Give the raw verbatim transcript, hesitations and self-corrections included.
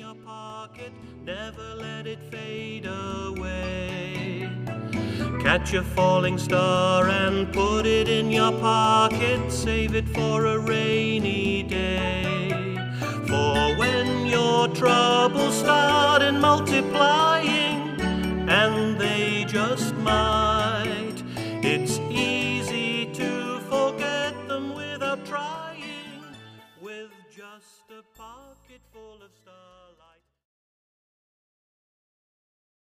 your pocket, never let it fade away. Catch a falling star and put it in your pocket, save it for a rainy day. For when your troubles start in multiplying, and they just might, it's easy to forget them without trying, with just a pocket full of stars.